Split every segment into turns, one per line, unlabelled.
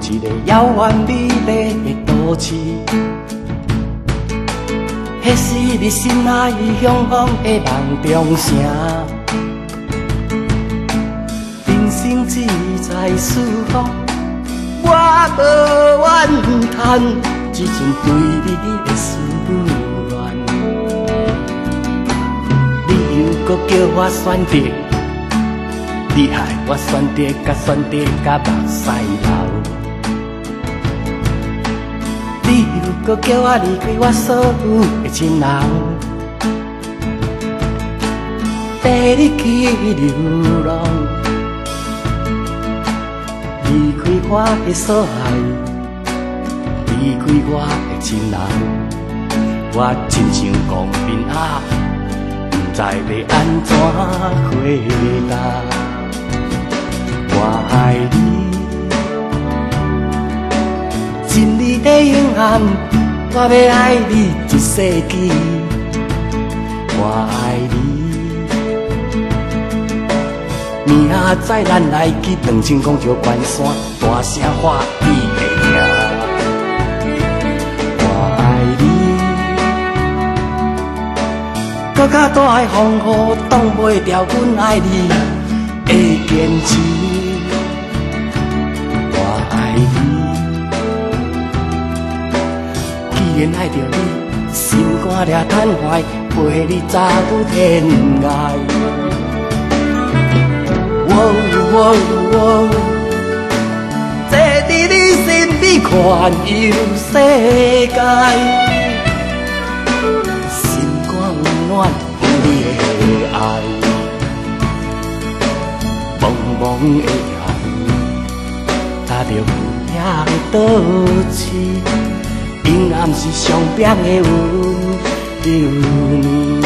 一个遥远美丽的都市。迄是你心爱向往的梦中城。人生只在舒服，我无怨叹，只存对你的思念。你又搁叫我选择，你害我选择甲目屎流。你又搁叫我离开我所有的亲人，带你去流浪，离开我的所爱，离开我的亲人，我亲像讲面啊，不知要安怎回答。我爱你。心里的永恒，我要爱你一世纪。我爱你，明仔咱来去2000公尺关山，大声喊你的名。我爱你，搁较大的风雨挡袂掉阮爱你的坚持。我爱你。既然爱着你，心肝掠瘫痪，陪你走天涯。坐伫你身边环游世界，心肝温暖有你的爱，茫茫的夜，踏着有影的倒刺。阴暗是上冰的温柔呢。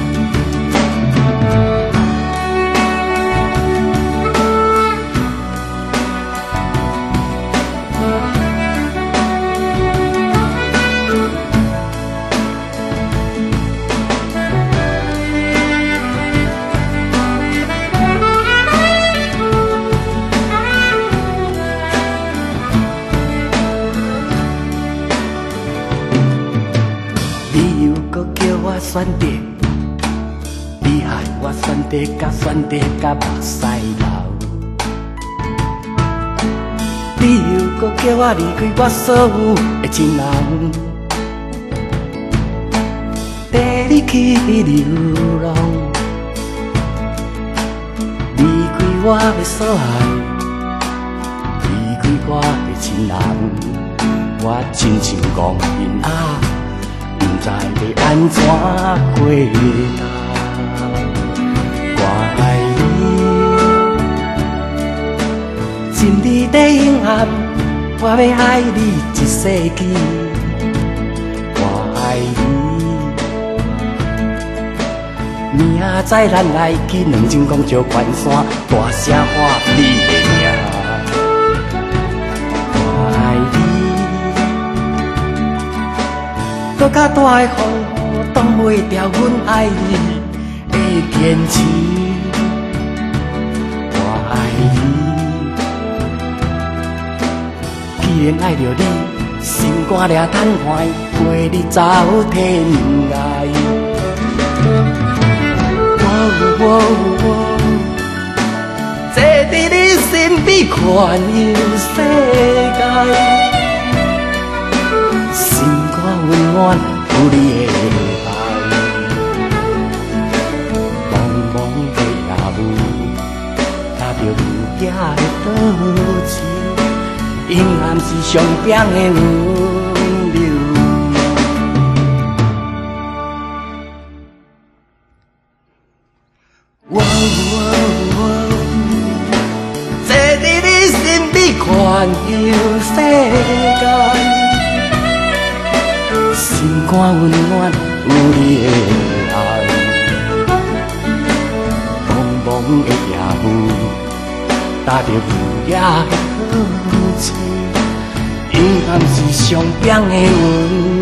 选择，你害我选择甲目屎流。你又搁叫我离开我所有的亲人，带你去流浪，离开我的所爱，离开我的亲人，我亲像讲面啊。不知要安怎回答。我爱你，心里的永恒，我要爱你一世纪。我爱你，明仔咱来去2000公尺关山，大声喊你的名。搁较大的风雨挡袂掉阮爱你的坚持。我爱你，既然爱着你，心肝掠瘫痪，陪你走天涯。坐伫你身边环游世界。温暖有你的爱，茫茫的夜雾，踏着有影的倒刺，阴暗是上冰的温柔。坐伫你身边环游世界。心肝温暖有你的爱，茫茫的夜雾，踏着有影的倒刺，阴暗是上冰的温